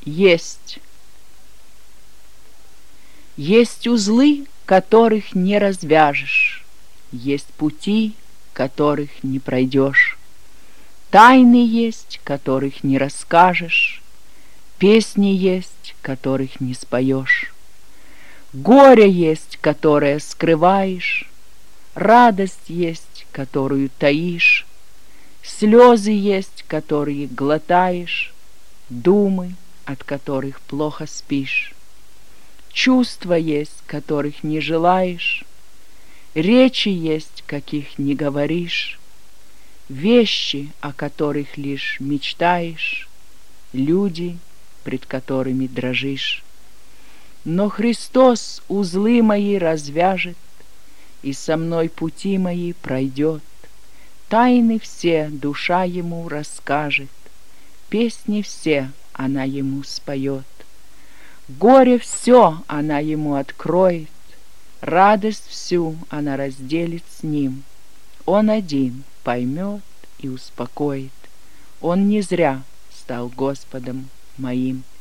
Есть. Есть узлы, которых не развяжешь, есть пути, которых не пройдешь, тайны есть, которых не расскажешь, песни есть, которых не споешь, горе есть, которое скрываешь, радость есть, которую таишь, слезы есть, которые глотаешь, думы, от которых плохо спишь. Чувства есть, которых не желаешь, речи есть, каких не говоришь, вещи, о которых лишь мечтаешь, люди, пред которыми дрожишь. Но Христос узлы мои развяжет и со мной пути мои пройдет. Тайны все душа ему расскажет, песни все она ему споет. Горе все она ему откроет, радость всю она разделит с ним. Он один поймет и успокоит, он не зря стал Господом моим.